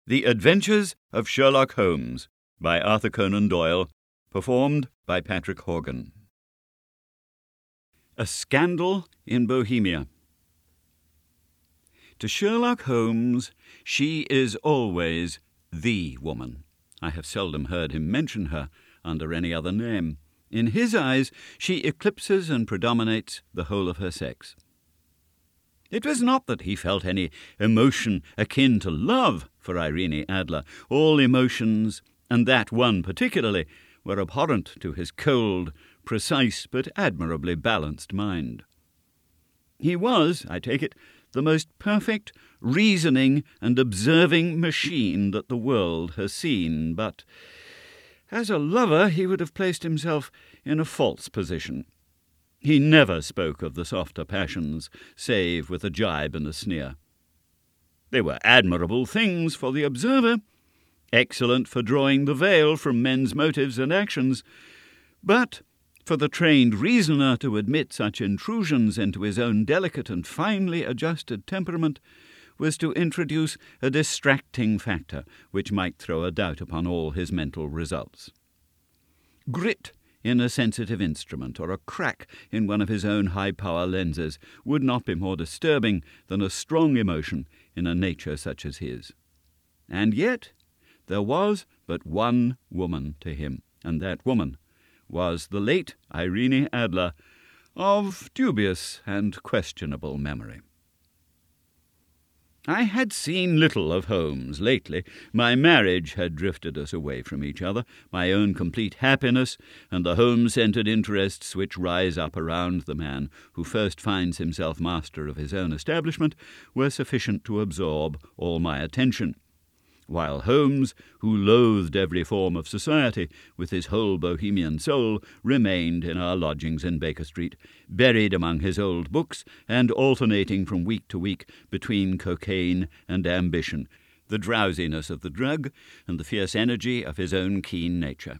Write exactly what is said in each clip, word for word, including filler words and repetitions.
The Adventures of Sherlock Holmes by Arthur Conan Doyle, performed by Patrick Horgan. A Scandal in Bohemia. To Sherlock Holmes, she is always the woman. I have seldom heard him mention her under any other name. In his eyes, she eclipses and predominates the whole of her sex. It was not that he felt any emotion akin to love for Irene Adler. All emotions, and that one particularly, were abhorrent to his cold, precise, but admirably balanced mind. He was, I take it, the most perfect, reasoning and observing machine that the world has seen, but as a lover he would have placed himself in a false position. He never spoke of the softer passions, save with a jibe and a sneer. They were admirable things for the observer, excellent for drawing the veil from men's motives and actions, but for the trained reasoner to admit such intrusions into his own delicate and finely adjusted temperament was to introduce a distracting factor which might throw a doubt upon all his mental results. Grit in a sensitive instrument, or a crack in one of his own high-power lenses, would not be more disturbing than a strong emotion in a nature such as his. And yet there was but one woman to him, and that woman was the late Irene Adler, of dubious and questionable memory. I had seen little of Holmes lately. My marriage had drifted us away from each other. My own complete happiness and the home-centred interests which rise up around the man who first finds himself master of his own establishment were sufficient to absorb all my attention, while Holmes, who loathed every form of society with his whole bohemian soul, remained in our lodgings in Baker Street, buried among his old books and alternating from week to week between cocaine and ambition, the drowsiness of the drug and the fierce energy of his own keen nature.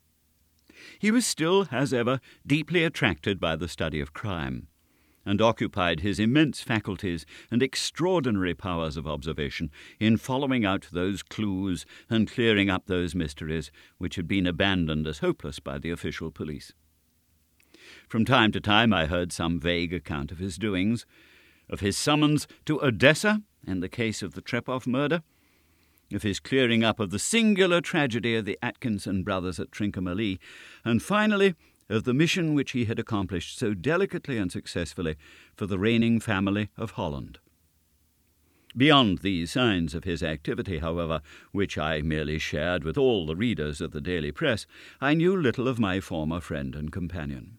He was still, as ever, deeply attracted by the study of crime, and occupied his immense faculties and extraordinary powers of observation in following out those clues and clearing up those mysteries which had been abandoned as hopeless by the official police. From time to time I heard some vague account of his doings, of his summons to Odessa in the case of the Trepoff murder, of his clearing up of the singular tragedy of the Atkinson brothers at Trincomalee, and finally of the mission which he had accomplished so delicately and successfully for the reigning family of Holland. Beyond these signs of his activity, however, which I merely shared with all the readers of the daily press, I knew little of my former friend and companion.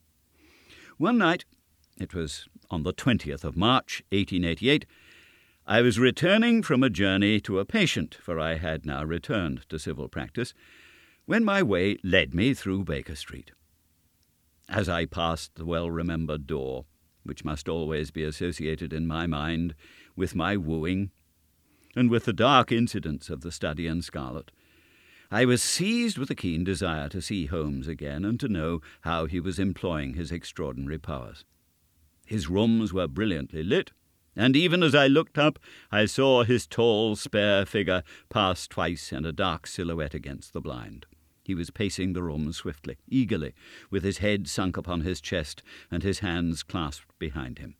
One night, it was on the twentieth of March, eighteen eighty-eight, I was returning from a journey to a patient, for I had now returned to civil practice, when my way led me through Baker Street. As I passed the well-remembered door, which must always be associated in my mind with my wooing, and with the dark incidents of the Study in Scarlet, I was seized with a keen desire to see Holmes again and to know how he was employing his extraordinary powers. His rooms were brilliantly lit, and even as I looked up, I saw his tall, spare figure pass twice in a dark silhouette against the blind. He was pacing the room swiftly, eagerly, with his head sunk upon his chest and his hands clasped behind him.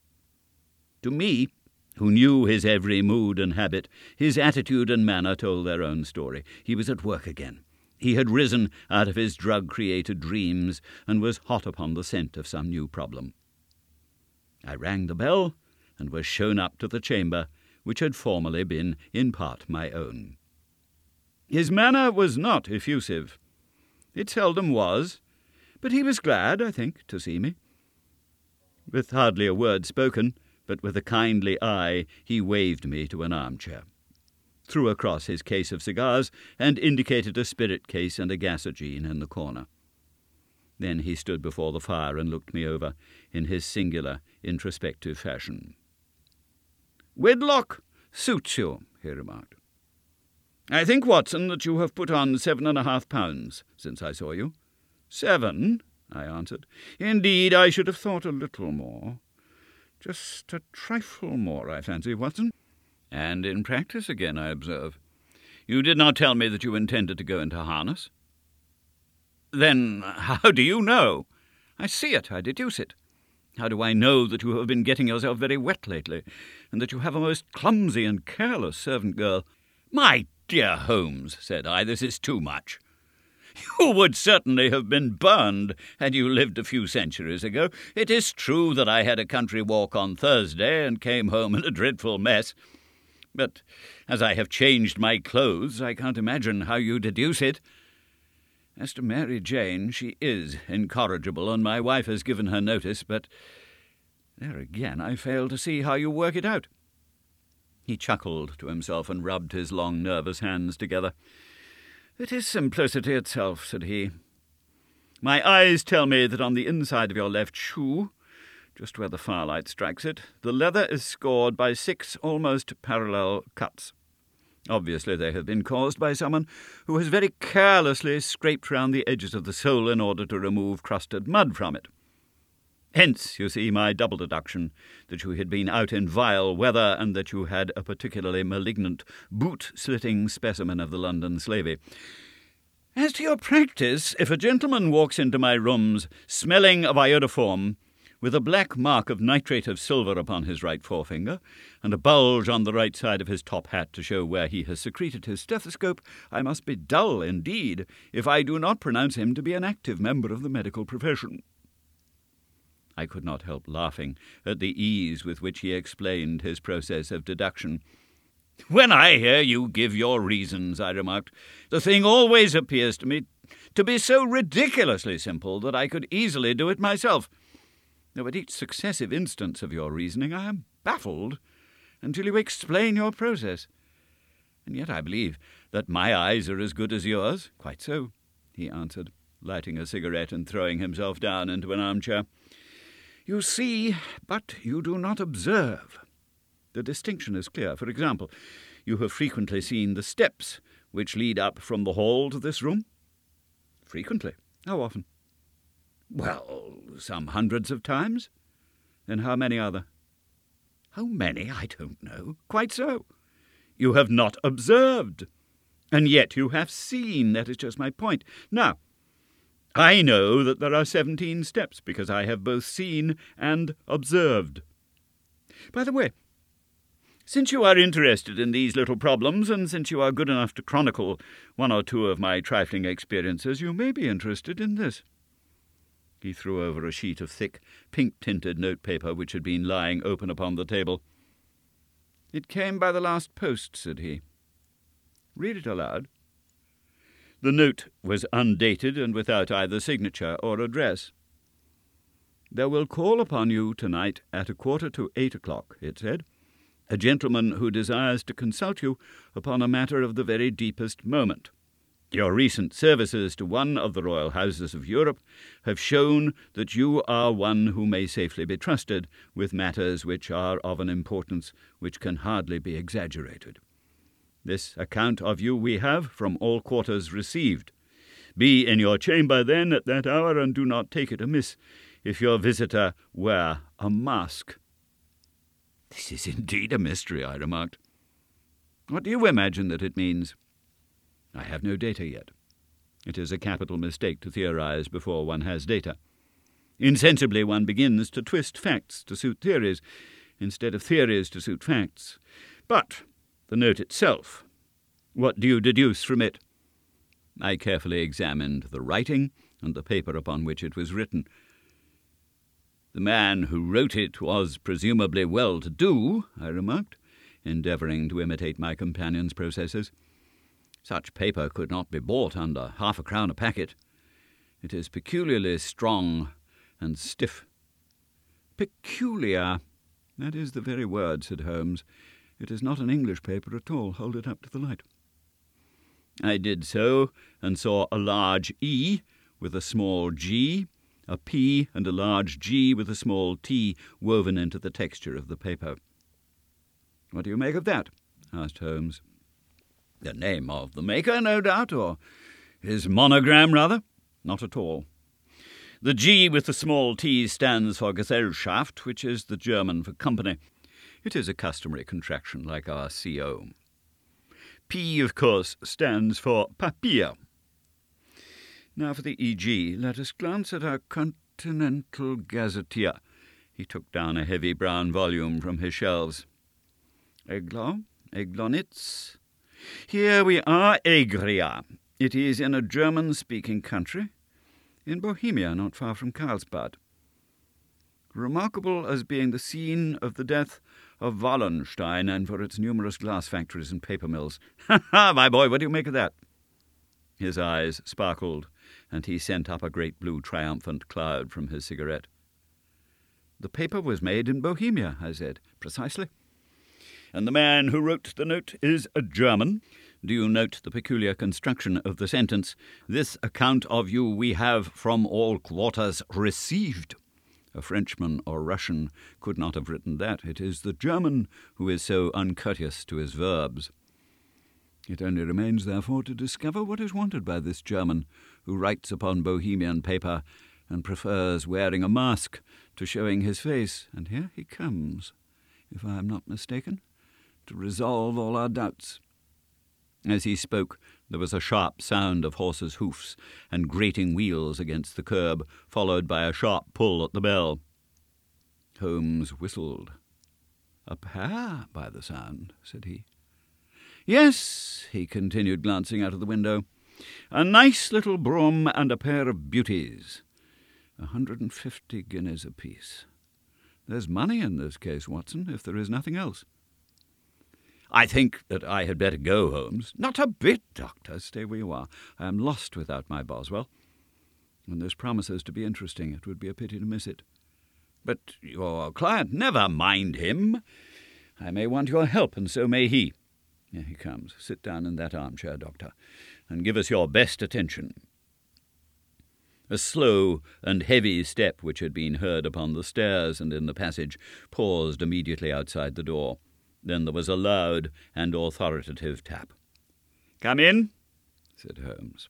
To me, who knew his every mood and habit, his attitude and manner told their own story. He was at work again. He had risen out of his drug-created dreams and was hot upon the scent of some new problem. I rang the bell and was shown up to the chamber which had formerly been in part my own. His manner was not effusive. It seldom was, but he was glad, I think, to see me. With hardly a word spoken, but with a kindly eye, he waved me to an armchair, threw across his case of cigars, and indicated a spirit case and a gasogene in the corner. Then he stood before the fire and looked me over in his singular, introspective fashion. "Wedlock suits you," he remarked. "I think, Watson, that you have put on seven and a half pounds since I saw you." "Seven?" I answered. "Indeed, I should have thought a little more. Just a trifle more, I fancy, Watson." "And in practice again, I observe. You did not tell me that you intended to go into harness." "Then how do you know?" "I see it, I deduce it. How do I know that you have been getting yourself very wet lately, and that you have a most clumsy and careless servant girl?" "My dear Holmes," said I, "this is too much. You would certainly have been burned had you lived a few centuries ago. It is true that I had a country walk on Thursday and came home in a dreadful mess. But as I have changed my clothes, I can't imagine how you deduce it. As to Mary Jane, she is incorrigible, and my wife has given her notice, but there again I fail to see how you work it out." He chuckled to himself and rubbed his long nervous hands together. "It is simplicity itself," said he. "My eyes tell me that on the inside of your left shoe, just where the firelight strikes it, the leather is scored by six almost parallel cuts. Obviously they have been caused by someone who has very carelessly scraped round the edges of the sole in order to remove crusted mud from it. Hence, you see, my double deduction that you had been out in vile weather and that you had a particularly malignant boot-slitting specimen of the London slavey. As to your practice, if a gentleman walks into my rooms smelling of iodoform, with a black mark of nitrate of silver upon his right forefinger, and a bulge on the right side of his top hat to show where he has secreted his stethoscope, I must be dull indeed if I do not pronounce him to be an active member of the medical profession." I could not help laughing at the ease with which he explained his process of deduction. "When I hear you give your reasons," I remarked, "the thing always appears to me to be so ridiculously simple that I could easily do it myself. Though at each successive instance of your reasoning I am baffled until you explain your process. And yet I believe that my eyes are as good as yours." "Quite so," he answered, lighting a cigarette and throwing himself down into an armchair. "You see, but you do not observe. The distinction is clear. For example, you have frequently seen the steps which lead up from the hall to this room?" "Frequently. How often?" "Well, some hundreds of times." "Then how many are there?" "How many? I don't know." "Quite so. You have not observed, and yet you have seen. That is just my point. Now, I know that there are seventeen steps because I have both seen and observed. By the way, since you are interested in these little problems, and since you are good enough to chronicle one or two of my trifling experiences, you may be interested in this." He threw over a sheet of thick, pink-tinted notepaper which had been lying open upon the table. "It came by the last post," said he. "Read it aloud." The note was undated and without either signature or address. "There will call upon you tonight at a quarter to eight o'clock," it said, "a gentleman who desires to consult you upon a matter of the very deepest moment. Your recent services to one of the royal houses of Europe have shown that you are one who may safely be trusted with matters which are of an importance which can hardly be exaggerated. This account of you we have from all quarters received. Be in your chamber then at that hour, and do not take it amiss if your visitor wear a mask." "This is indeed a mystery," I remarked. "What do you imagine that it means?" "I have no data yet. It is a capital mistake to theorize before one has data. Insensibly one begins to twist facts to suit theories, instead of theories to suit facts. But the note itself, what do you deduce from it?" I carefully examined the writing and the paper upon which it was written. "The man who wrote it was presumably well-to-do," I remarked, endeavouring to imitate my companion's processes. "Such paper could not be bought under half a crown a packet. It is peculiarly strong and stiff." "Peculiar. That is the very word," said Holmes. "It is not an English paper at all. Hold it up to the light." I did so, and saw a large E with a small g, a P and a large G with a small t woven into the texture of the paper. "What do you make of that?" asked Holmes. "The name of the maker, no doubt, or his monogram, rather." "Not at all. The G with the small t stands for Gesellschaft, which is the German for company. It is a customary contraction like our C O. P, of course, stands for papier. Now for the E G, let us glance at our Continental Gazetteer. He took down a heavy brown volume from his shelves. Eglau, Eglonitz. Here we are, Egria. It is in a German-speaking country, in Bohemia, not far from Karlsbad. Remarkable as being the scene of the death of Wallenstein and for its numerous glass factories and paper mills. Ha ha, my boy, what do you make of that? His eyes sparkled, and he sent up a great blue triumphant cloud from his cigarette. The paper was made in Bohemia, I said. Precisely. And the man who wrote the note is a German. Do you note the peculiar construction of the sentence? This account of you we have from all quarters received. A Frenchman or Russian could not have written that. It is the German who is so uncourteous to his verbs. It only remains, therefore, to discover what is wanted by this German, who writes upon Bohemian paper and prefers wearing a mask to showing his face. And here he comes, if I am not mistaken, to resolve all our doubts. As he spoke, there was a sharp sound of horses' hoofs and grating wheels against the curb, followed by a sharp pull at the bell. Holmes whistled. "A pair, by the sound," said he. "Yes," he continued, glancing out of the window. "A nice little brougham and a pair of beauties. A hundred and fifty guineas apiece. There's money in this case, Watson, if there is nothing else." "I think that I had better go, Holmes." "Not a bit, Doctor. Stay where you are. I am lost without my Boswell. And this promises to be interesting. It would be a pity to miss it." "But your client—" "Never mind him. I may want your help, and so may he. Here he comes. Sit down in that armchair, Doctor, and give us your best attention." A slow and heavy step which had been heard upon the stairs and in the passage paused immediately outside the door. Then there was a loud and authoritative tap. "Come in," said Holmes.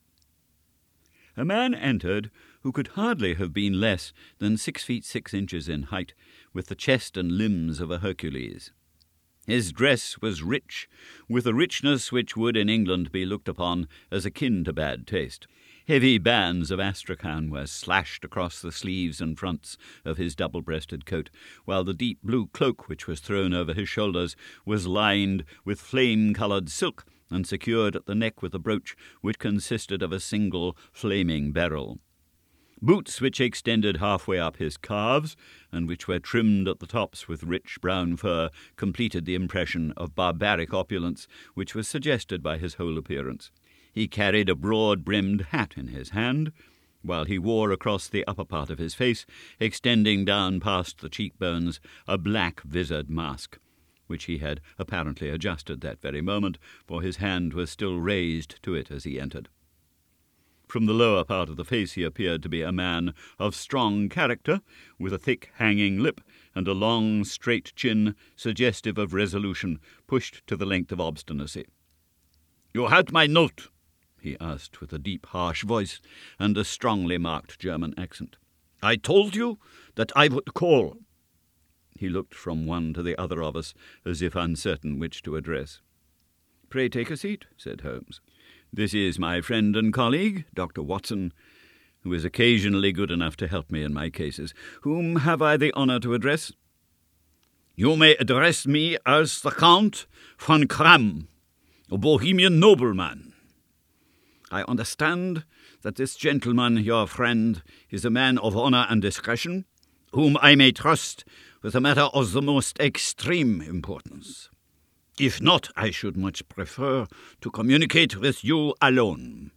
A man entered who could hardly have been less than six feet six inches in height, with the chest and limbs of a Hercules. His dress was rich, with a richness which would in England be looked upon as akin to bad taste. Heavy bands of astrakhan were slashed across the sleeves and fronts of his double-breasted coat, while the deep blue cloak which was thrown over his shoulders was lined with flame-coloured silk and secured at the neck with a brooch which consisted of a single flaming beryl. Boots which extended halfway up his calves, and which were trimmed at the tops with rich brown fur, completed the impression of barbaric opulence which was suggested by his whole appearance. He carried a broad-brimmed hat in his hand, while he wore across the upper part of his face, extending down past the cheekbones, a black visored mask, which he had apparently adjusted that very moment, for his hand was still raised to it as he entered. From the lower part of the face he appeared to be a man of strong character, with a thick hanging lip and a long straight chin, suggestive of resolution, pushed to the length of obstinacy. "You had my note?" he asked with a deep, harsh voice and a strongly marked German accent. "I told you that I would call." He looked from one to the other of us, as if uncertain which to address. "Pray take a seat," said Holmes. "This is my friend and colleague, Doctor Watson, who is occasionally good enough to help me in my cases. Whom have I the honour to address?" "You may address me as the Count von Kramm, a Bohemian nobleman. I understand that this gentleman, your friend, is a man of honour and discretion, whom I may trust with a matter of the most extreme importance. If not, I should much prefer to communicate with you alone."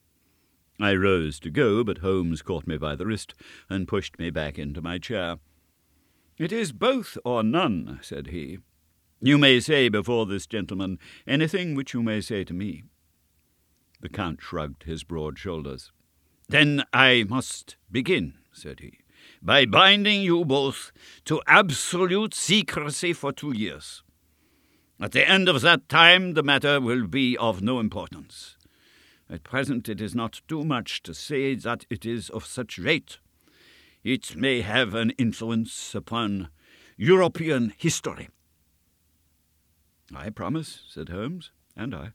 I rose to go, but Holmes caught me by the wrist and pushed me back into my chair. "It is both or none," said he. "You may say before this gentleman anything which you may say to me." The Count shrugged his broad shoulders. "Then I must begin," said he, "by binding you both to absolute secrecy for two years. At the end of that time the matter will be of no importance. At present it is not too much to say that it is of such weight. It may have an influence upon European history, "I promise," said Holmes, "and I."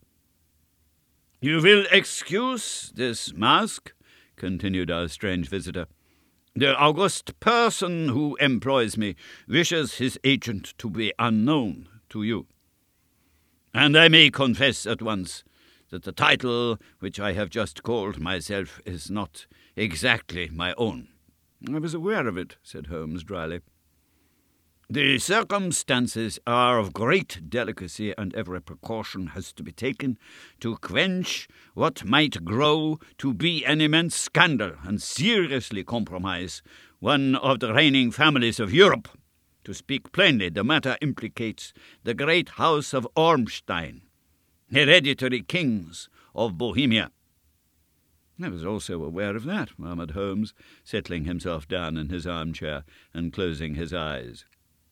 "You will excuse this mask," continued our strange visitor. "The august person who employs me wishes his agent to be unknown to you. And I may confess at once that the title which I have just called myself is not exactly my own." "I was aware of it," said Holmes dryly. "The circumstances are of great delicacy, and every precaution has to be taken to quench what might grow to be an immense scandal and seriously compromise one of the reigning families of Europe. To speak plainly, the matter implicates the great house of Ormstein, hereditary kings of Bohemia." "I was also aware of that," murmured Holmes, settling himself down in his armchair and closing his eyes.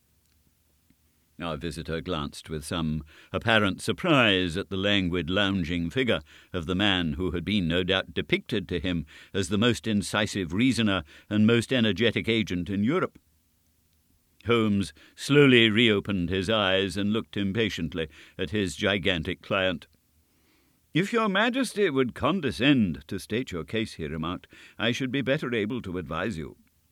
Our visitor glanced with some apparent surprise at the languid lounging figure of the man who had been no doubt depicted to him as the most incisive reasoner and most energetic agent in Europe. Holmes slowly reopened his eyes and looked impatiently at his gigantic client. "If your Majesty would condescend to state your case," he remarked, "I should be better able to advise you."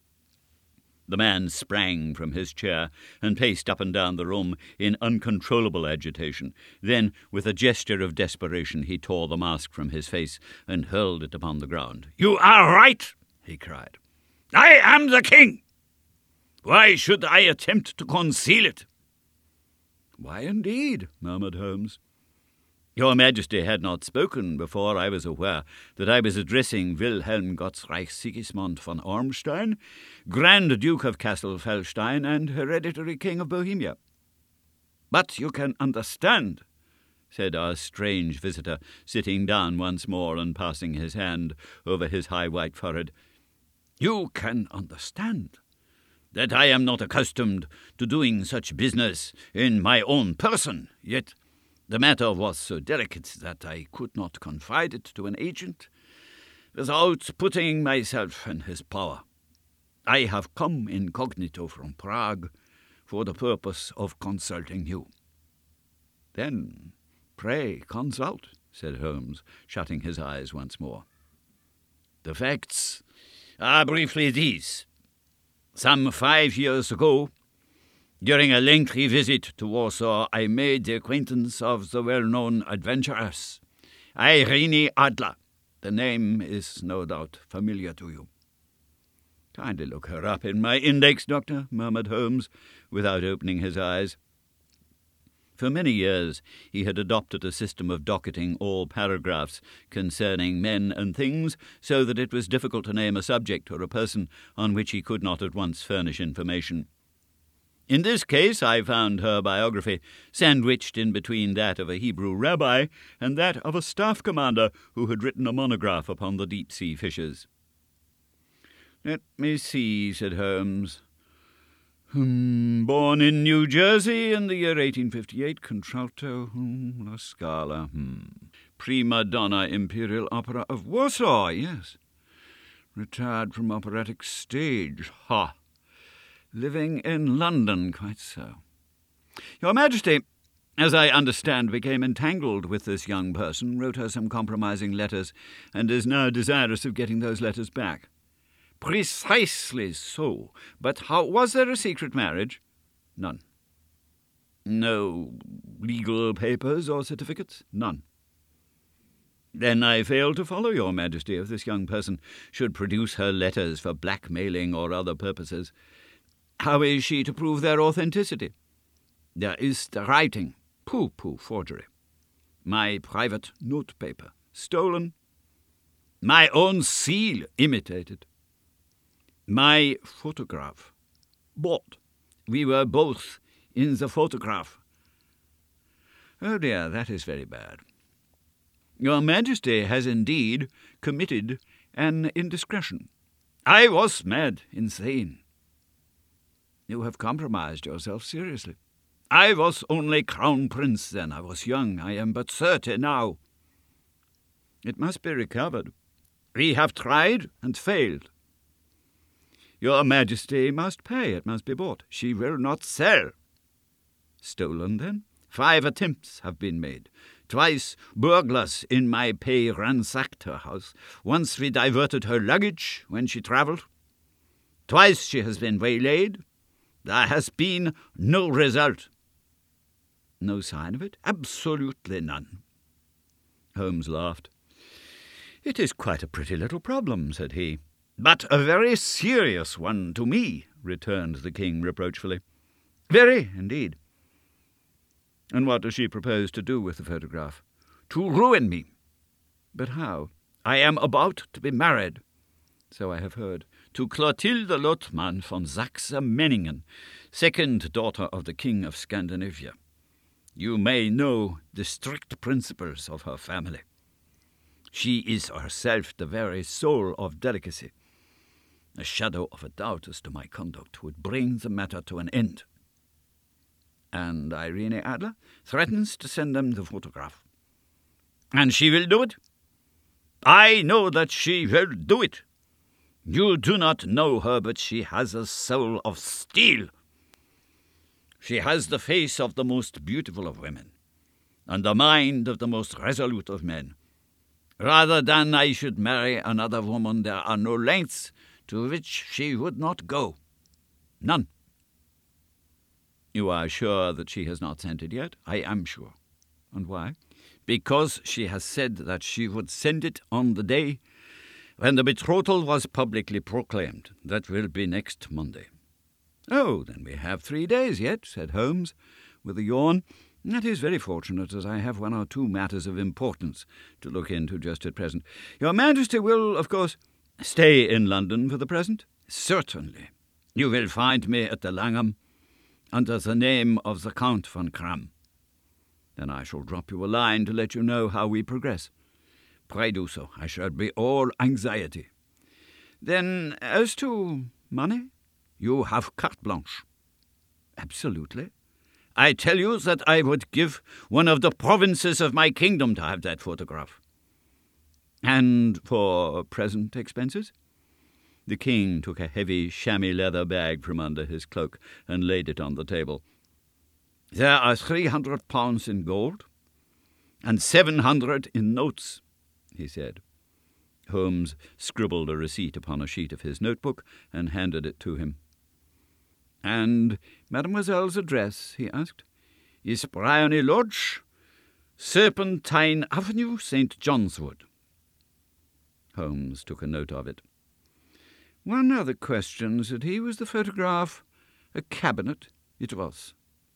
The man sprang from his chair and paced up and down the room in uncontrollable agitation. Then, with a gesture of desperation, he tore the mask from his face and hurled it upon the ground. "You are right," he cried. "I am the king. Why should I attempt to conceal it?" "Why, indeed?" murmured Holmes. "Your Majesty had not spoken before I was aware that I was addressing Wilhelm Gottsreich Sigismund von Ormstein, Grand Duke of Castelfelstein and hereditary King of Bohemia." "But you can understand," said our strange visitor, sitting down once more and passing his hand over his high white forehead, "you can understand that I am not accustomed to doing such business in my own person, yet the matter was so delicate that I could not confide it to an agent without putting myself in his power. I have come incognito from Prague for the purpose of consulting you." "Then pray consult," said Holmes, shutting his eyes once more. "The facts are briefly these. Some five years ago, during a lengthy visit to Warsaw, I made the acquaintance of the well-known adventuress, Irene Adler. The name is no doubt familiar to you." "Kindly look her up in my index, Doctor," murmured Holmes, without opening his eyes. For many years he had adopted a system of docketing all paragraphs concerning men and things, so that it was difficult to name a subject or a person on which he could not at once furnish information. In this case I found her biography sandwiched in between that of a Hebrew rabbi and that of a staff commander who had written a monograph upon the deep-sea fishes. "Let me see," said Holmes. Hmm, born in New Jersey in the year eighteen fifty-eight, contralto, hmm, La Scala, hmm. Prima donna, Imperial Opera of Warsaw, yes. Retired from operatic stage, ha. Living in London, quite so. Your Majesty, as I understand, became entangled with this young person, wrote her some compromising letters, and is now desirous of getting those letters back." "Precisely so. But how was there a secret marriage?" "None." "No legal papers or certificates?" "None." "Then I fail to follow, Your Majesty. If this young person should produce her letters for blackmailing or other purposes, how is she to prove their authenticity?" "There is the writing." "Pooh-pooh, forgery." "My private notepaper." "Stolen." "My own seal imitated." "My photograph." "Bought." "We were both in the photograph." "Oh dear, that is very bad. Your Majesty has indeed committed an indiscretion." "I was mad, insane." "You have compromised yourself seriously." "I was only Crown Prince then. I was young. I am but thirty now." "It must be recovered." "We have tried and failed." "Your Majesty must pay. It must be bought." "She will not sell." "Stolen, then?" Five attempts have been made. Twice burglars in my pay ransacked her house. Once we diverted her luggage when she travelled. Twice she has been waylaid. There has been no result. No sign of it? Absolutely none. Holmes laughed. It is quite a pretty little problem, said he. But a very serious one to me, returned the king reproachfully. Very, indeed. And what does she propose to do with the photograph? To ruin me. But how? I am about to be married, so I have heard, to Clotilde Lothman von Saxe-Meiningen, second daughter of the King of Scandinavia. You may know the strict principles of her family. She is herself the very soul of delicacy. A shadow of a doubt as to my conduct would bring the matter to an end. And Irene Adler threatens to send them the photograph. And she will do it? I know that she will do it. You do not know her, but she has a soul of steel. She has the face of the most beautiful of women, and the mind of the most resolute of men. Rather than I should marry another woman, there are no lengths to which she would not go. None. You are sure that she has not sent it yet? I am sure. And why? Because she has said that she would send it on the day when the betrothal was publicly proclaimed. That will be next Monday. Oh, then we have three days yet, said Holmes, with a yawn. That is very fortunate, as I have one or two matters of importance to look into just at present. Your Majesty will, of course, stay in London for the present? Certainly. You will find me at the Langham, under the name of the Count von Kram. Then I shall drop you a line to let you know how we progress. Pray do so. I shall be all anxiety. Then, as to money, you have carte blanche. Absolutely. I tell you that I would give one of the provinces of my kingdom to have that photograph. And for present expenses? The king took a heavy chamois leather bag from under his cloak and laid it on the table. There are three hundred pounds in gold and seven hundred in notes, he said. Holmes scribbled a receipt upon a sheet of his notebook and handed it to him. And Mademoiselle's address, he asked, is Briony Lodge, Serpentine Avenue, Saint John's Wood. Holmes took a note of it. One other question, said he. Was the photograph a cabinet? It was.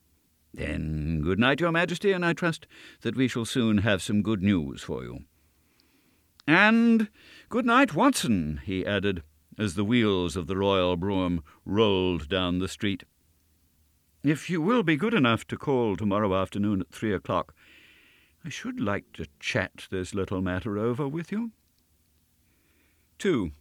Then good night, Your Majesty, and I trust that we shall soon have some good news for you. And good night, Watson, he added, as the wheels of the royal brougham rolled down the street. If you will be good enough to call tomorrow afternoon at three o'clock, I should like to chat this little matter over with you. Two.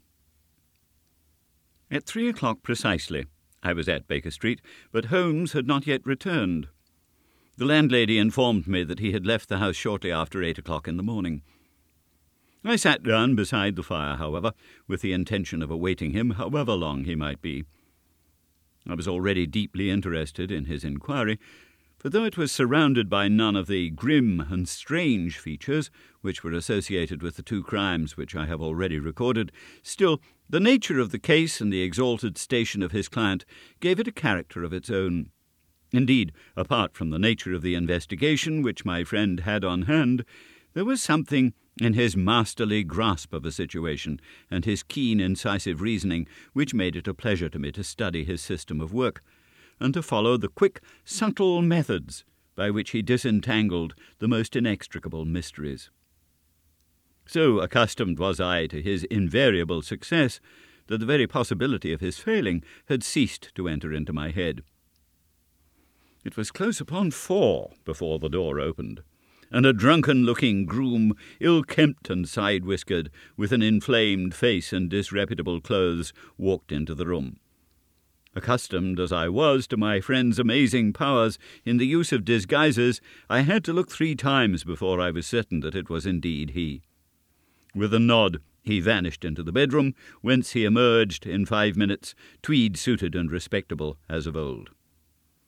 At three o'clock precisely, I was at Baker Street, but Holmes had not yet returned. The landlady informed me that he had left the house shortly after eight o'clock in the morning. I sat down beside the fire, however, with the intention of awaiting him, however long he might be. I was already deeply interested in his inquiry, for though it was surrounded by none of the grim and strange features which were associated with the two crimes which I have already recorded, still the nature of the case and the exalted station of his client gave it a character of its own. Indeed, apart from the nature of the investigation which my friend had on hand, there was something in his masterly grasp of a situation and his keen, incisive reasoning which made it a pleasure to me to study his system of work, and to follow the quick, subtle methods by which he disentangled the most inextricable mysteries. So accustomed was I to his invariable success that the very possibility of his failing had ceased to enter into my head. It was close upon four before the door opened, and a drunken-looking groom, ill-kempt and side-whiskered, with an inflamed face and disreputable clothes, walked into the room. Accustomed as I was to my friend's amazing powers in the use of disguises, I had to look three times before I was certain that it was indeed he. With a nod, he vanished into the bedroom, whence he emerged in five minutes, tweed-suited and respectable as of old.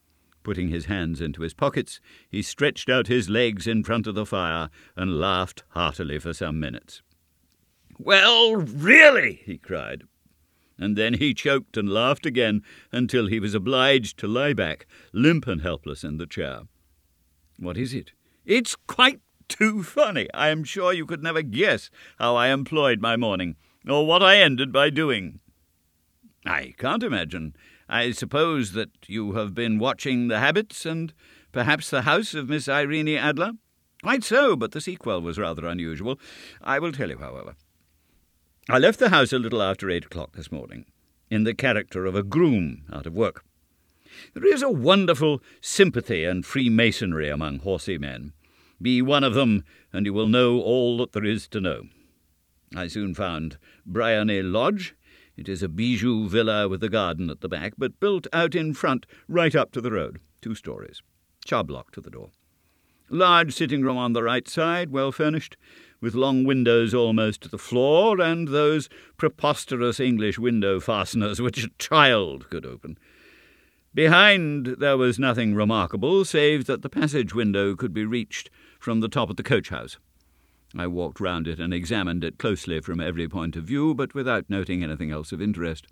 Putting his hands into his pockets, he stretched out his legs in front of the fire and laughed heartily for some minutes. "Well, really!" he cried. And then he choked and laughed again until he was obliged to lie back, limp and helpless, in the chair. "What is it?" "It's quite too funny. I am sure you could never guess how I employed my morning, or what I ended by doing." "I can't imagine. I suppose that you have been watching the habits and perhaps the house of Miss Irene Adler?" "Quite so, but the sequel was rather unusual. I will tell you, however. I left the house a little after eight o'clock this morning, in the character of a groom out of work. There is a wonderful sympathy and freemasonry among horsey men. Be one of them, and you will know all that there is to know. I soon found Bryony Lodge. It is a bijou villa with a garden at the back, but built out in front right up to the road, two stories, charb lock to the door. Large sitting room on the right side, well furnished, with long windows almost to the floor, and those preposterous English window fasteners which a child could open. Behind there was nothing remarkable, save that the passage window could be reached from the top of the coach-house. I walked round it and examined it closely from every point of view, but without noting anything else of interest.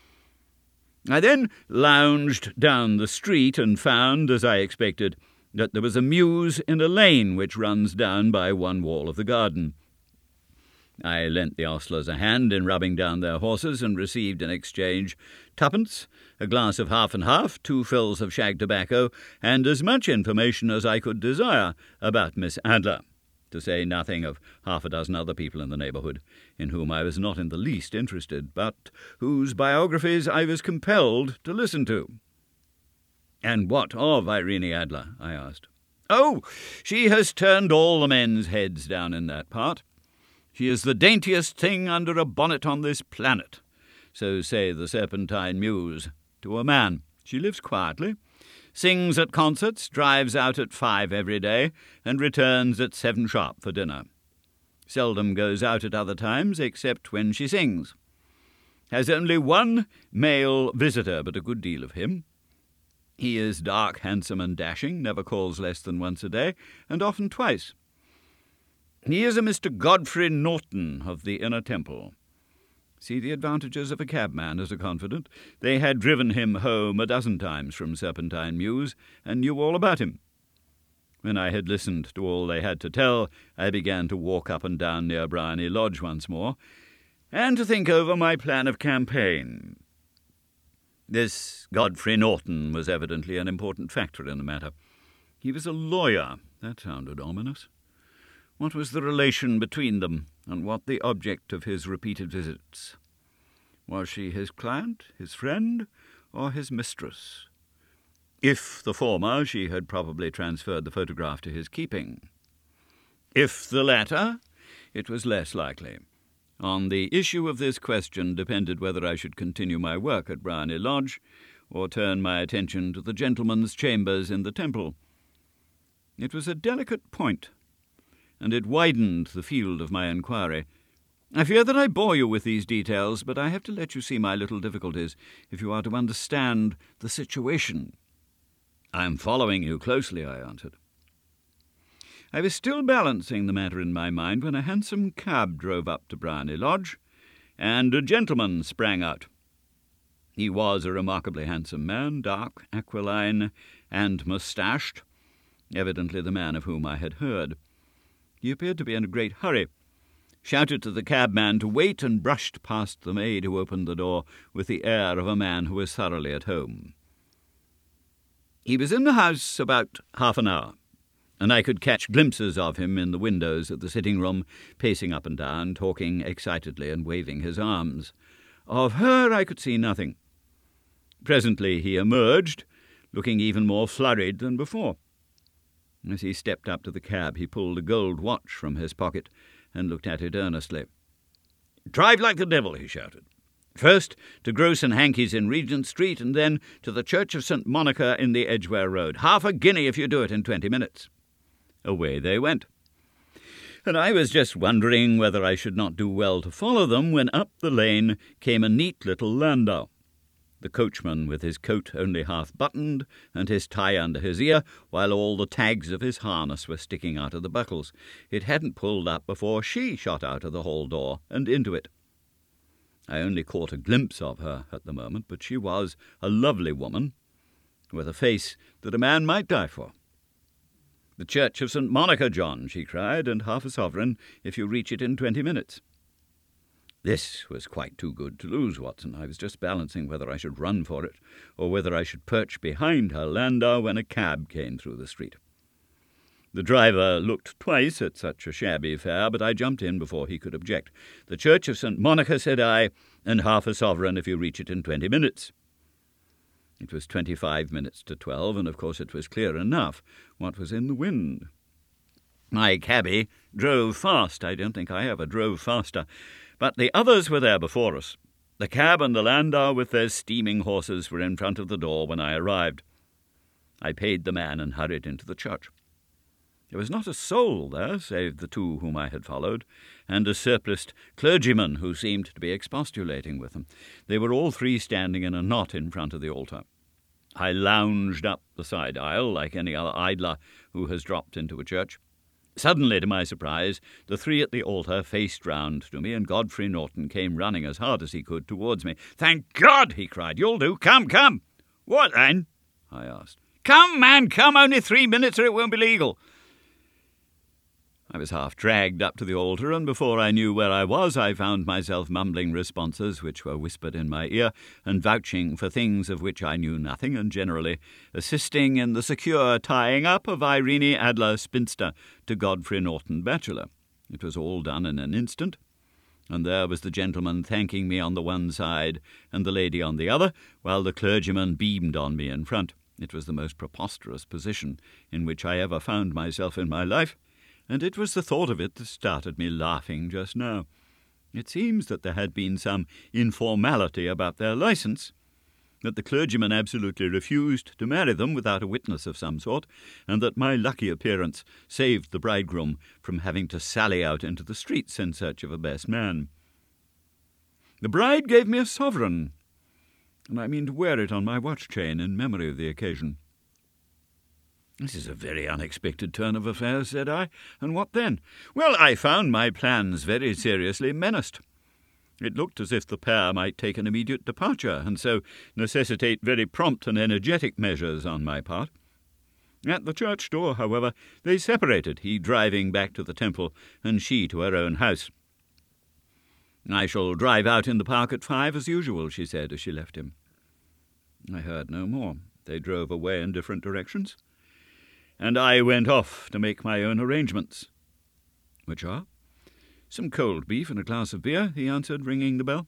I then lounged down the street and found, as I expected, that there was a mews in a lane which runs down by one wall of the garden. I lent the ostlers a hand in rubbing down their horses, and received in exchange twopence, a glass of half and half, two fills of shag tobacco, and as much information as I could desire about Miss Adler, to say nothing of half a dozen other people in the neighbourhood, in whom I was not in the least interested, but whose biographies I was compelled to listen to. "And what of Irene Adler?" I asked. "Oh, she has turned all the men's heads down in that part. She is the daintiest thing under a bonnet on this planet, so say the Serpentine Mews, to a man. She lives quietly, sings at concerts, drives out at five every day, and returns at seven sharp for dinner. Seldom goes out at other times, except when she sings. Has only one male visitor, but a good deal of him. He is dark, handsome, and dashing, never calls less than once a day, and often twice. He is a Mister Godfrey Norton of the Inner Temple. See the advantages of a cabman as a confidant. They had driven him home a dozen times from Serpentine Mews, and knew all about him. When I had listened to all they had to tell, I began to walk up and down near Bryony Lodge once more, and to think over my plan of campaign. This Godfrey Norton was evidently an important factor in the matter. He was a lawyer. That sounded ominous. What was the relation between them, and what the object of his repeated visits? Was she his client, his friend, or his mistress? If the former, she had probably transferred the photograph to his keeping. If the latter, it was less likely. On the issue of this question depended whether I should continue my work at Bryony Lodge, or turn my attention to the gentleman's chambers in the Temple. It was a delicate point, and it widened the field of my inquiry. I fear that I bore you with these details, but I have to let you see my little difficulties if you are to understand the situation. "I am following you closely," I answered. I was still balancing the matter in my mind when a hansom cab drove up to Bryony Lodge, and a gentleman sprang out. He was a remarkably handsome man, dark, aquiline, and moustached, evidently the man of whom I had heard. He appeared to be in a great hurry, shouted to the cabman to wait, and brushed past the maid who opened the door with the air of a man who was thoroughly at home. He was in the house about half an hour, and I could catch glimpses of him in the windows of the sitting-room, pacing up and down, talking excitedly and waving his arms. Of her I could see nothing. Presently he emerged, looking even more flurried than before. As he stepped up to the cab, he pulled a gold watch from his pocket and looked at it earnestly. "Drive like the devil," he shouted. "First to Gross and Hankey's in Regent Street, and then to the Church of Saint Monica in the Edgware Road. Half a guinea if you do it in twenty minutes." Away they went, and I was just wondering whether I should not do well to follow them when up the lane came a neat little landau. the coachman with his coat only half buttoned and his tie under his ear, while all the tags of his harness were sticking out of the buckles. It hadn't pulled up before she shot out of the hall door and into it. I only caught a glimpse of her at the moment, but she was a lovely woman, with a face that a man might die for. "The Church of Saint Monica, John," she cried, "and half a sovereign if you reach it in twenty minutes." This was quite too good to lose, Watson. I was just balancing whether I should run for it, or whether I should perch behind her landau when a cab came through the street. The driver looked twice at such a shabby fare, but I jumped in before he could object. "The Church of Saint Monica," said I, "and half a sovereign if you reach it in twenty minutes." It was twenty-five minutes to twelve, and of course it was clear enough what was in the wind. My cabby drove fast. I don't think I ever drove faster. But the others were there before us. The cab and the landau with their steaming horses were in front of the door when I arrived. I paid the man and hurried into the church. There was not a soul there save the two whom I had followed, and a surpliced clergyman who seemed to be expostulating with them. They were all three standing in a knot in front of the altar. I lounged up the side aisle like any other idler who has dropped into a church. Suddenly, to my surprise, the three at the altar faced round to me, and Godfrey Norton came running as hard as he could towards me. "Thank God!" he cried. "You'll do. Come, come." "What then?" I asked. "Come, man, come. Only three minutes or it won't be legal." I was half dragged up to the altar, and before I knew where I was, I found myself mumbling responses which were whispered in my ear, and vouching for things of which I knew nothing, and generally assisting in the secure tying up of Irene Adler, spinster, to Godfrey Norton, bachelor. It was all done in an instant, and there was the gentleman thanking me on the one side and the lady on the other, while the clergyman beamed on me in front. It was the most preposterous position in which I ever found myself in my life, and it was the thought of it that started me laughing just now. It seems that there had been some informality about their licence, that the clergyman absolutely refused to marry them without a witness of some sort, and that my lucky appearance saved the bridegroom from having to sally out into the streets in search of a best man. The bride gave me a sovereign, and I mean to wear it on my watch-chain in memory of the occasion. "This is a very unexpected turn of affairs," said I. "And what then?" "Well, I found my plans very seriously menaced. It looked as if the pair might take an immediate departure, and so necessitate very prompt and energetic measures on my part. At the church door, however, they separated, he driving back to the temple, and she to her own house. "I shall drive out in the park at five, as usual," she said, as she left him. I heard no more. They drove away in different directions, and I went off to make my own arrangements. "Which are?" "Some cold beef and a glass of beer," he answered, ringing the bell.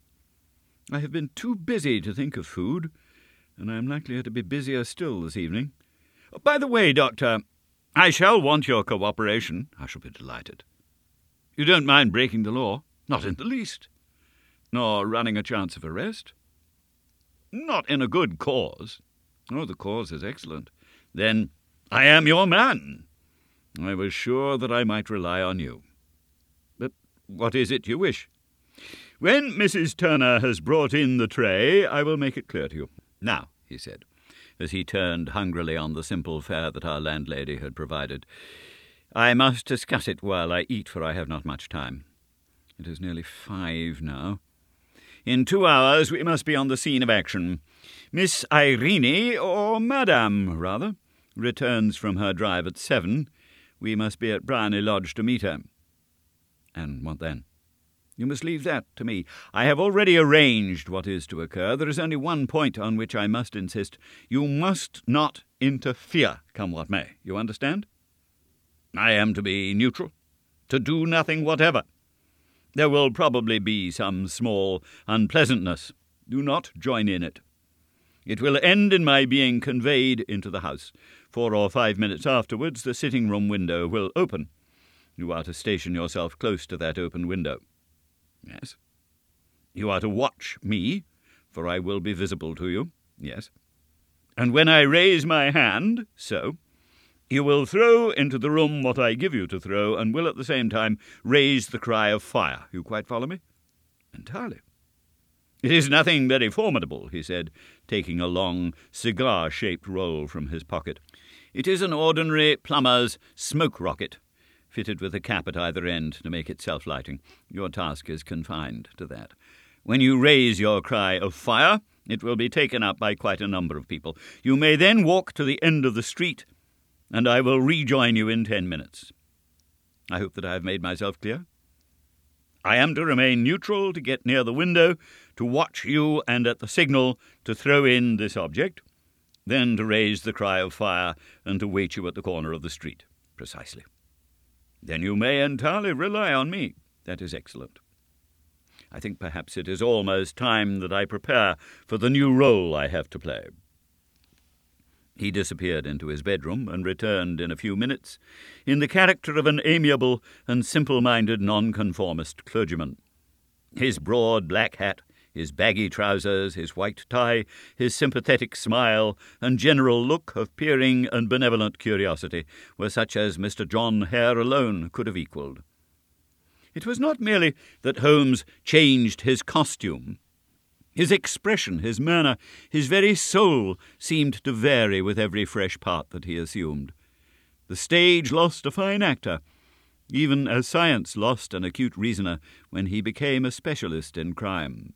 "I have been too busy to think of food, and I am likely to be busier still this evening. By the way, Doctor, I shall want your cooperation." "I shall be delighted." "You don't mind breaking the law?" "Not in the least." "Nor running a chance of arrest?" "Not in a good cause." "Oh, the cause is excellent." "Then I am your man. I was sure that I might rely on you. But what is it you wish?" "When Missus Turner has brought in the tray, I will make it clear to you. Now," he said, as he turned hungrily on the simple fare that our landlady had provided, "I must discuss it while I eat, for I have not much time. It is nearly five now. In two hours we must be on the scene of action. Miss Irene, or Madame, rather, returns from her drive at seven. We must be at Briony Lodge to meet her." "And what then?" "You must leave that to me. I have already arranged what is to occur. There is only one point on which I must insist. You must not interfere, come what may. You understand? I am to be neutral, to do nothing whatever. There will probably be some small unpleasantness. Do not join in it. It will end in my being conveyed into the house. Four or five minutes afterwards the sitting-room window will open. You are to station yourself close to that open window." "Yes." "You are to watch me, for I will be visible to you." "Yes." "And when I raise my hand, so, you will throw into the room what I give you to throw, and will at the same time raise the cry of fire. You quite follow me?" "Entirely." "It is nothing very formidable," he said, taking a long, cigar-shaped roll from his pocket. "It is an ordinary plumber's smoke rocket, fitted with a cap at either end to make it self-lighting. Your task is confined to that. When you raise your cry of fire, it will be taken up by quite a number of people. You may then walk to the end of the street, and I will rejoin you in ten minutes. I hope that I have made myself clear. I am to remain neutral, to get near the window, to watch you, and at the signal to throw in this object, then to raise the cry of fire and to wait you at the corner of the street." "Precisely." "Then you may entirely rely on me." "That is excellent. I think perhaps it is almost time that I prepare for the new role I have to play." He disappeared into his bedroom and returned in a few minutes in the character of an amiable and simple-minded nonconformist clergyman. His broad black hat, his baggy trousers, his white tie, his sympathetic smile, and general look of peering and benevolent curiosity were such as Mister John Hare alone could have equalled. It was not merely that Holmes changed his costume. His expression, his manner, his very soul seemed to vary with every fresh part that he assumed. The stage lost a fine actor, even as science lost an acute reasoner when he became a specialist in crime.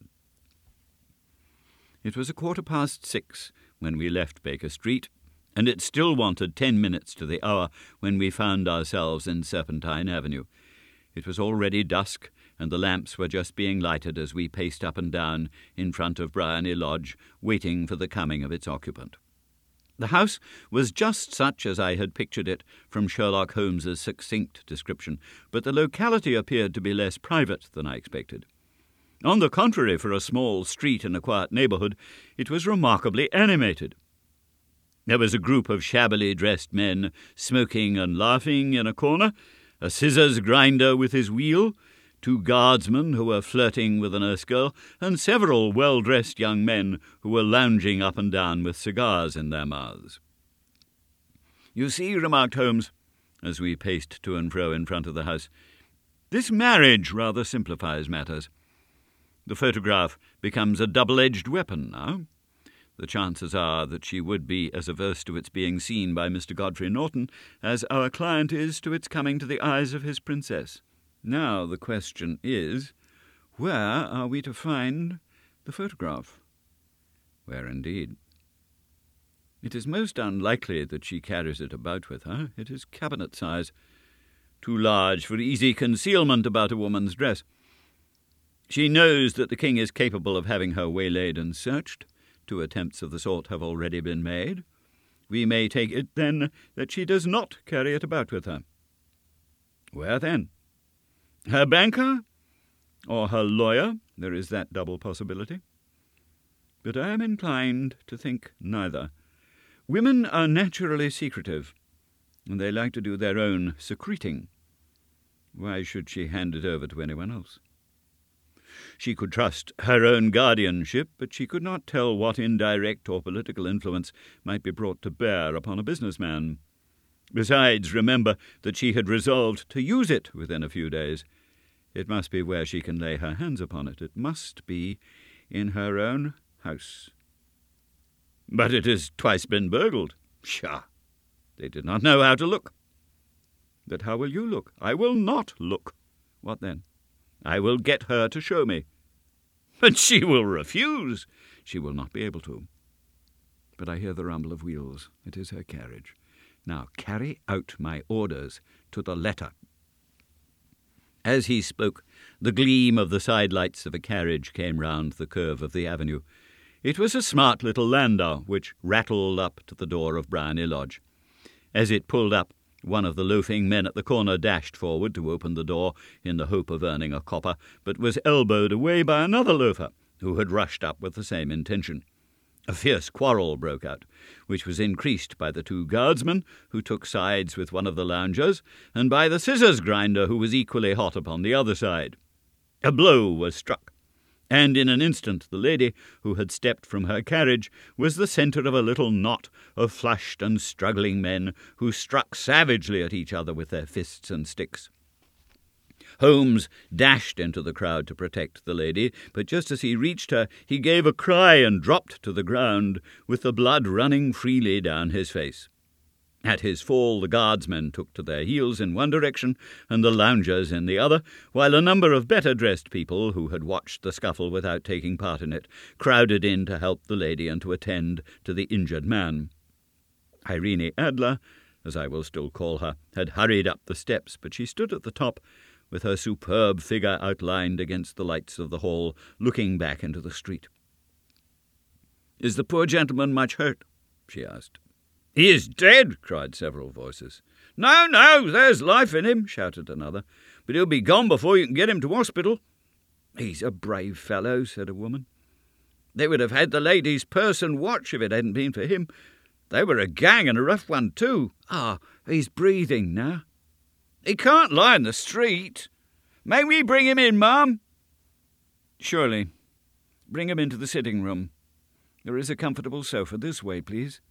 It was a quarter past six when we left Baker Street, and it still wanted ten minutes to the hour when we found ourselves in Serpentine Avenue. It was already dusk, and the lamps were just being lighted as we paced up and down in front of Briony Lodge, waiting for the coming of its occupant. The house was just such as I had pictured it from Sherlock Holmes's succinct description, but the locality appeared to be less private than I expected. On the contrary, for a small street in a quiet neighbourhood, it was remarkably animated. There was a group of shabbily dressed men smoking and laughing in a corner, a scissors grinder with his wheel, two guardsmen who were flirting with a nurse girl, and several well-dressed young men who were lounging up and down with cigars in their mouths. "You see," remarked Holmes, as we paced to and fro in front of the house, "this marriage rather simplifies matters. The photograph becomes a double-edged weapon now. The chances are that she would be as averse to its being seen by Mister Godfrey Norton as our client is to its coming to the eyes of his princess. Now the question is, where are we to find the photograph?" "Where indeed?" "It is most unlikely that she carries it about with her. It is cabinet size, too large for easy concealment about a woman's dress. She knows that the king is capable of having her waylaid and searched. Two attempts of the sort have already been made. We may take it, then, that she does not carry it about with her." "Where, then?" "Her banker, or her lawyer. There is that double possibility. But I am inclined to think neither. Women are naturally secretive, and they like to do their own secreting. Why should she hand it over to anyone else? She could trust her own guardianship, but she could not tell what indirect or political influence might be brought to bear upon a businessman. Besides, remember that she had resolved to use it within a few days. It must be where she can lay her hands upon it. It must be in her own house." "But it has twice been burgled." "Pshaw! They did not know how to look." "But how will you look?" "I will not look." "What then?" "I will get her to show me." "But she will refuse." "She will not be able to. But I hear the rumble of wheels. It is her carriage. Now carry out my orders to the letter." As he spoke, the gleam of the side-lights of a carriage came round the curve of the avenue. It was a smart little landau, which rattled up to the door of Briony Lodge. As it pulled up, one of the loafing men at the corner dashed forward to open the door in the hope of earning a copper, but was elbowed away by another loafer, who had rushed up with the same intention. A fierce quarrel broke out, which was increased by the two guardsmen, who took sides with one of the loungers, and by the scissors grinder, who was equally hot upon the other side. A blow was struck, and in an instant the lady, who had stepped from her carriage, was the centre of a little knot of flushed and struggling men, who struck savagely at each other with their fists and sticks. Holmes dashed into the crowd to protect the lady, but just as he reached her, he gave a cry and dropped to the ground, with the blood running freely down his face. At his fall, the guardsmen took to their heels in one direction and the loungers in the other, while a number of better-dressed people, who had watched the scuffle without taking part in it, crowded in to help the lady and to attend to the injured man. Irene Adler, as I will still call her, had hurried up the steps, but she stood at the top, with her superb figure outlined against the lights of the hall, looking back into the street. "Is the poor gentleman much hurt?" she asked. "He is dead," cried several voices. "No, no, there's life in him," shouted another, "but he'll be gone before you can get him to hospital." "He's a brave fellow," said a woman. "They would have had the lady's purse and watch if it hadn't been for him. They were a gang, and a rough one too. Ah, he's breathing now." "He can't lie in the street. May we bring him in, ma'am?" "Surely. Bring him into the sitting-room. There is a comfortable sofa this way, please."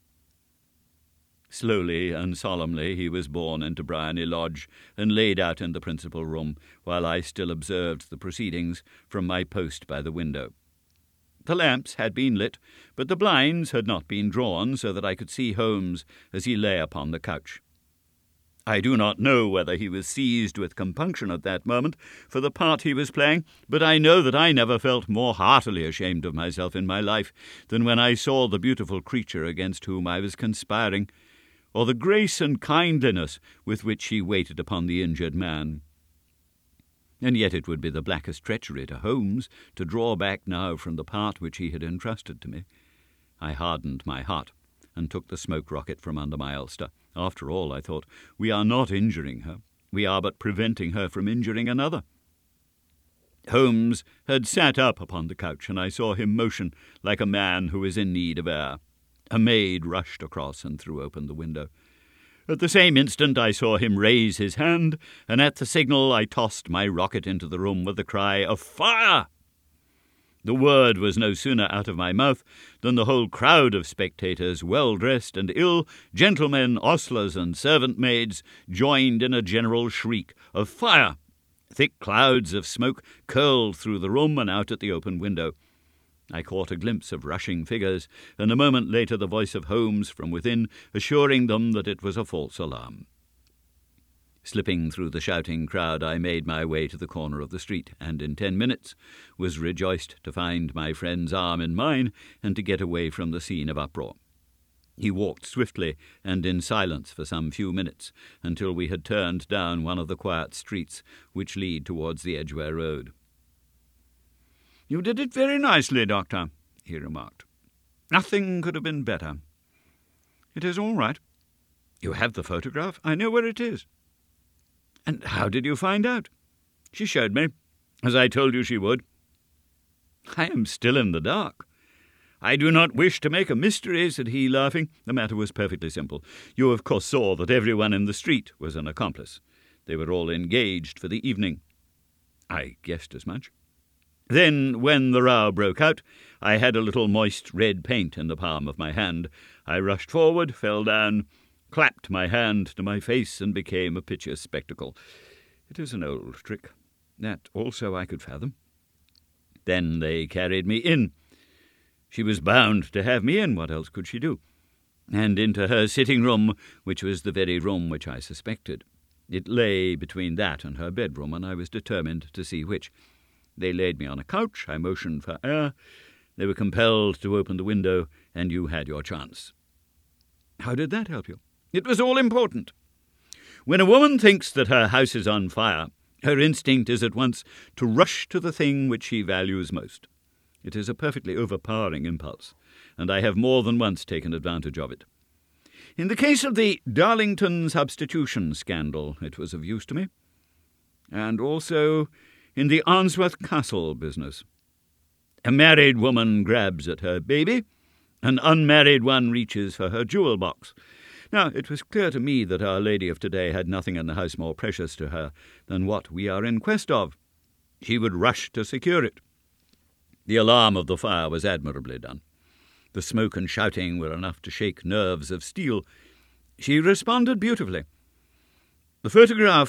Slowly and solemnly he was borne into Briony Lodge and laid out in the principal room, while I still observed the proceedings from my post by the window. The lamps had been lit, but the blinds had not been drawn, so that I could see Holmes as he lay upon the couch. I do not know whether he was seized with compunction at that moment for the part he was playing, but I know that I never felt more heartily ashamed of myself in my life than when I saw the beautiful creature against whom I was conspiring, or the grace and kindliness with which he waited upon the injured man. And yet it would be the blackest treachery to Holmes to draw back now from the part which he had entrusted to me. I hardened my heart and took the smoke rocket from under my ulster. After all, I thought, we are not injuring her. We are but preventing her from injuring another. Holmes had sat up upon the couch, and I saw him motion like a man who is in need of air. A maid rushed across and threw open the window. At the same instant I saw him raise his hand, and at the signal I tossed my rocket into the room with the cry of "Fire!" The word was no sooner out of my mouth than the whole crowd of spectators, well-dressed and ill, gentlemen, ostlers, and servant-maids, joined in a general shriek of "Fire!" Thick clouds of smoke curled through the room and out at the open window. I caught a glimpse of rushing figures, and a moment later the voice of Holmes from within, assuring them that it was a false alarm. Slipping through the shouting crowd, I made my way to the corner of the street, and in ten minutes was rejoiced to find my friend's arm in mine and to get away from the scene of uproar. He walked swiftly and in silence for some few minutes, until we had turned down one of the quiet streets which lead towards the Edgware Road. "You did it very nicely, Doctor," he remarked. "Nothing could have been better. It is all right. You have the photograph. I know where it is." "And how did you find out?" "She showed me, as I told you she would." "I am still in the dark." "I do not wish to make a mystery," said he, laughing. "The matter was perfectly simple. You of course saw that everyone in the street was an accomplice. They were all engaged for the evening." "I guessed as much." Then, when the row broke out, I had a little moist red paint in the palm of my hand. I rushed forward, fell down, clapped my hand to my face, and became a piteous spectacle. It is an old trick. That also I could fathom. Then they carried me in. She was bound to have me in. What else could she do? And into her sitting-room, which was the very room which I suspected. It lay between that and her bedroom, and I was determined to see which. They laid me on a couch. I motioned for air. They were compelled to open the window, and you had your chance. How did that help you? It was all important. When a woman thinks that her house is on fire, her instinct is at once to rush to the thing which she values most. It is a perfectly overpowering impulse, and I have more than once taken advantage of it. In the case of the Darlington substitution scandal, it was of use to me, and also in the Arnsworth Castle business. A married woman grabs at her baby, an unmarried one reaches for her jewel box. Now, it was clear to me that Our Lady of today had nothing in the house more precious to her than what we are in quest of. She would rush to secure it. The alarm of the fire was admirably done. The smoke and shouting were enough to shake nerves of steel. She responded beautifully. The photograph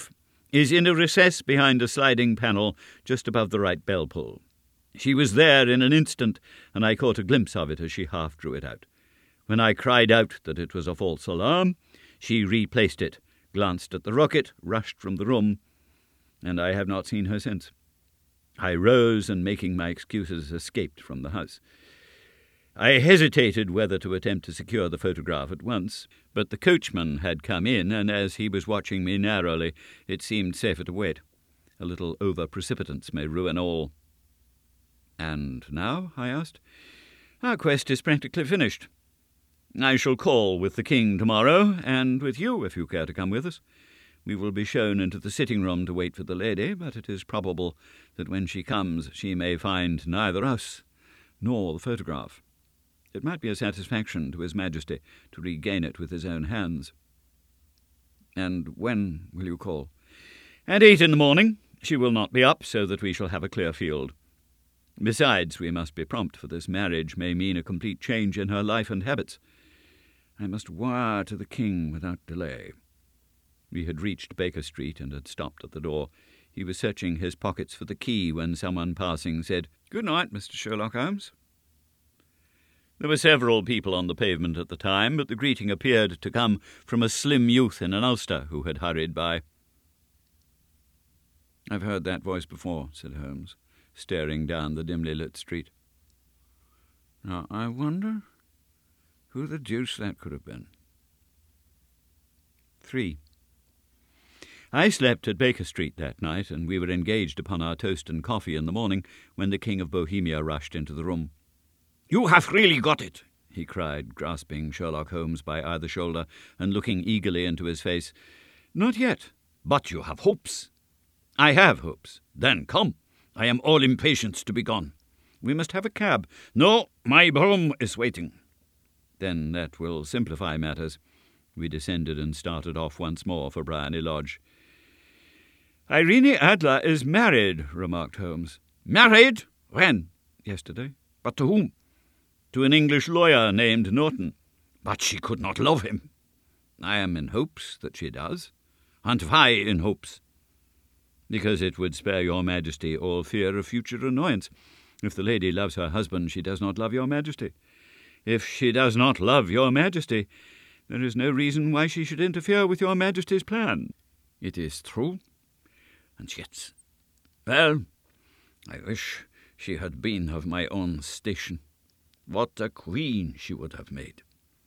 is in a recess behind a sliding panel just above the right bell pull. She was there in an instant, and I caught a glimpse of it as she half drew it out. When I cried out that it was a false alarm, she replaced it, glanced at the rocket, rushed from the room, and I have not seen her since. I rose and, making my excuses, escaped from the house. I hesitated whether to attempt to secure the photograph at once, but the coachman had come in, and as he was watching me narrowly, it seemed safer to wait. A little over-precipitance may ruin all. "And now?" I asked. "Our quest is practically finished. I shall call with the King tomorrow, and with you, if you care to come with us. We will be shown into the sitting-room to wait for the lady, but it is probable that when she comes she may find neither us nor the photograph. It might be a satisfaction to His Majesty to regain it with his own hands." "And when will you call?" "At eight in the morning. She will not be up, so that we shall have a clear field. Besides, we must be prompt, for this marriage may mean a complete change in her life and habits. I must wire to the King without delay." We had reached Baker Street and had stopped at the door. He was searching his pockets for the key when someone passing said, "Good night, Mister Sherlock Holmes." There were several people on the pavement at the time, but the greeting appeared to come from a slim youth in an ulster who had hurried by. "I've heard that voice before," said Holmes, staring down the dimly lit street. "Now, I wonder who the deuce that could have been." Three. I slept at Baker Street that night, and we were engaged upon our toast and coffee in the morning when the King of Bohemia rushed into the room. "You have really got it," he cried, grasping Sherlock Holmes by either shoulder and looking eagerly into his face. "Not yet." "But you have hopes." "I have hopes." "Then come. I am all impatience to be gone." "We must have a cab." "No, my brougham is waiting." "Then that will simplify matters." We descended and started off once more for Briony Lodge. "Irene Adler is married," remarked Holmes. "Married? When?" "Yesterday." "But to whom?" "To an English lawyer named Norton." "But she could not love him." "I am in hopes that she does." "And why in hopes?" "Because it would spare your Majesty all fear of future annoyance. If the lady loves her husband, she does not love your Majesty. If she does not love your Majesty, there is no reason why she should interfere with your Majesty's plan." "It is true. And yet, well, I wish she had been of my own station. What a queen she would have made."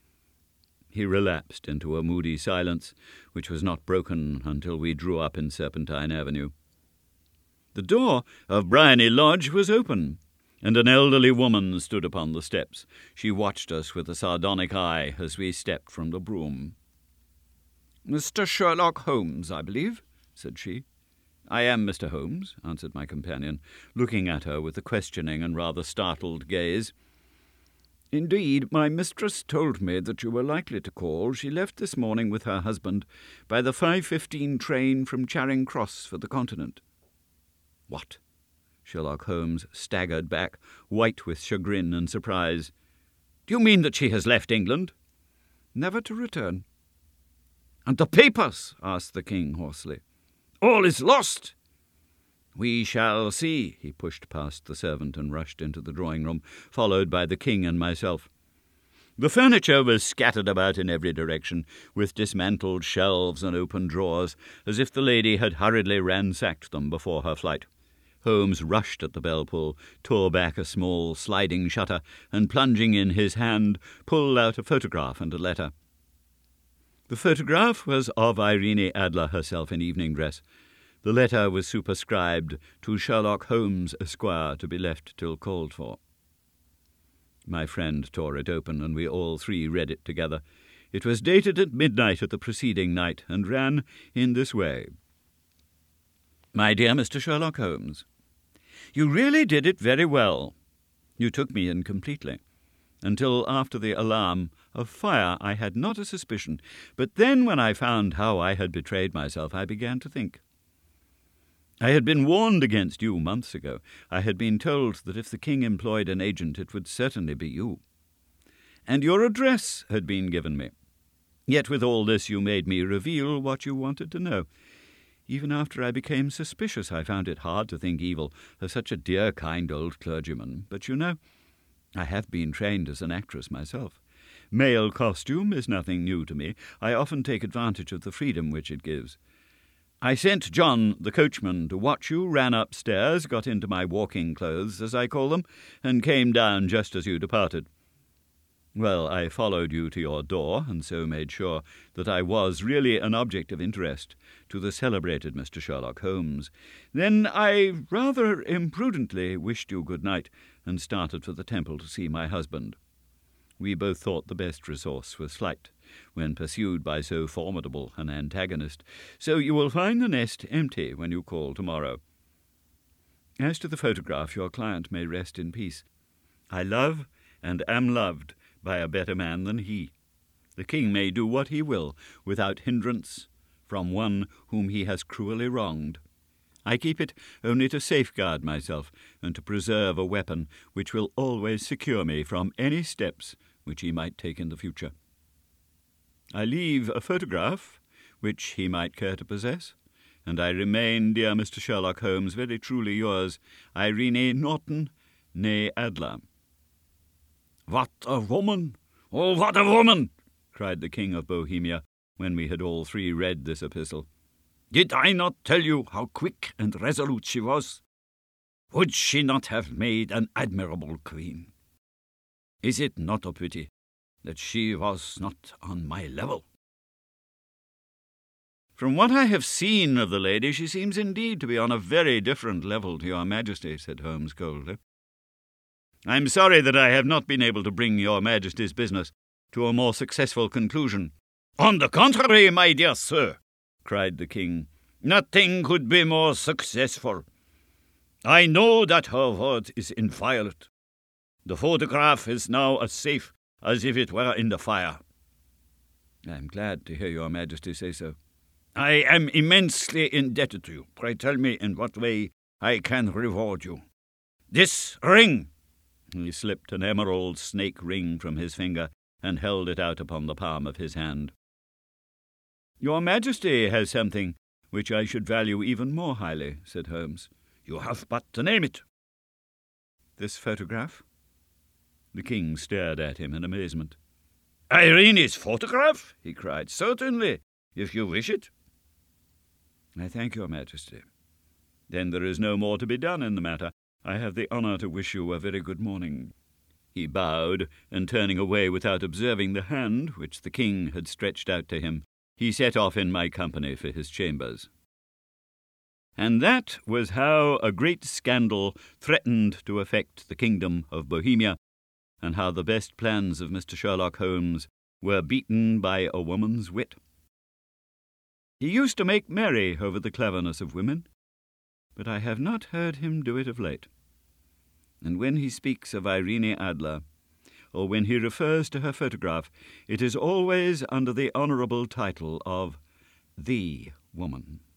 He relapsed into a moody silence, which was not broken until we drew up in Serpentine Avenue. The door of Briony Lodge was open, and an elderly woman stood upon the steps. She watched us with a sardonic eye as we stepped from the brougham. "Mister Sherlock Holmes, I believe," said she. "I am Mister Holmes," answered my companion, looking at her with a questioning and rather startled gaze. "Indeed, my mistress told me that you were likely to call. She left this morning with her husband by the five fifteen train from Charing Cross for the Continent." "What?" Sherlock Holmes staggered back, white with chagrin and surprise. "Do you mean that she has left England?" "Never to return." "And the papers?" asked the King hoarsely. "All is lost." "We shall see." He pushed past the servant and rushed into the drawing-room, followed by the King and myself. The furniture was scattered about in every direction, with dismantled shelves and open drawers, as if the lady had hurriedly ransacked them before her flight. Holmes rushed at the bell-pull, tore back a small sliding shutter, and plunging in his hand, pulled out a photograph and a letter. The photograph was of Irene Adler herself in evening dress. The letter was superscribed to Sherlock Holmes, Esquire, to be left till called for. My friend tore it open, and we all three read it together. It was dated at midnight of the preceding night, and ran in this way. "My dear Mister Sherlock Holmes, you really did it very well. You took me in completely. Until after the alarm of fire I had not a suspicion, but then when I found how I had betrayed myself, I began to think. I had been warned against you months ago. I had been told that if the King employed an agent, it would certainly be you. And your address had been given me. Yet with all this you made me reveal what you wanted to know. Even after I became suspicious, I found it hard to think evil of such a dear, kind old clergyman. But you know, I have been trained as an actress myself. Male costume is nothing new to me. I often take advantage of the freedom which it gives. I sent John, the coachman, to watch you, ran upstairs, got into my walking clothes, as I call them, and came down just as you departed. Well, I followed you to your door, and so made sure that I was really an object of interest to the celebrated Mister Sherlock Holmes. Then I rather imprudently wished you good night, and started for the Temple to see my husband. We both thought the best resource was flight, when pursued by so formidable an antagonist, so you will find the nest empty when you call tomorrow. As to the photograph, your client may rest in peace. I love and am loved by a better man than he. The king may do what he will without hindrance from one whom he has cruelly wronged. I keep it only to safeguard myself and to preserve a weapon which will always secure me from any steps which he might take in the future. I leave a photograph which he might care to possess, and I remain, dear Mister Sherlock Holmes, very truly yours, Irene Norton, née Adler. "What a woman! Oh, what a woman!" cried the King of Bohemia, when we had all three read this epistle. "Did I not tell you how quick and resolute she was? Would she not have made an admirable queen? Is it not a pity that she was not on my level?" "From what I have seen of the lady, she seems indeed to be on a very different level to your Majesty," said Holmes coldly. "I am sorry that I have not been able to bring your Majesty's business to a more successful conclusion." "On the contrary, my dear sir," cried the king, "nothing could be more successful. I know that her word is inviolate. The photograph is now as safe as if it were in the fire." "I am glad to hear your Majesty say so." "I am immensely indebted to you. Pray tell me in what way I can reward you." "This ring." He slipped an emerald snake ring from his finger and held it out upon the palm of his hand. "Your Majesty has something which I should value even more highly," said Holmes. "You have but to name it." "This photograph?" The king stared at him in amazement. "Irene's photograph?" he cried. "Certainly, if you wish it." "I thank your Majesty. Then there is no more to be done in the matter. I have the honour to wish you a very good morning." He bowed, and turning away without observing the hand which the king had stretched out to him, he set off in my company for his chambers. And that was how a great scandal threatened to affect the kingdom of Bohemia, and how the best plans of Mister Sherlock Holmes were beaten by a woman's wit. He used to make merry over the cleverness of women, but I have not heard him do it of late. And when he speaks of Irene Adler, or when he refers to her photograph, it is always under the honourable title of the woman.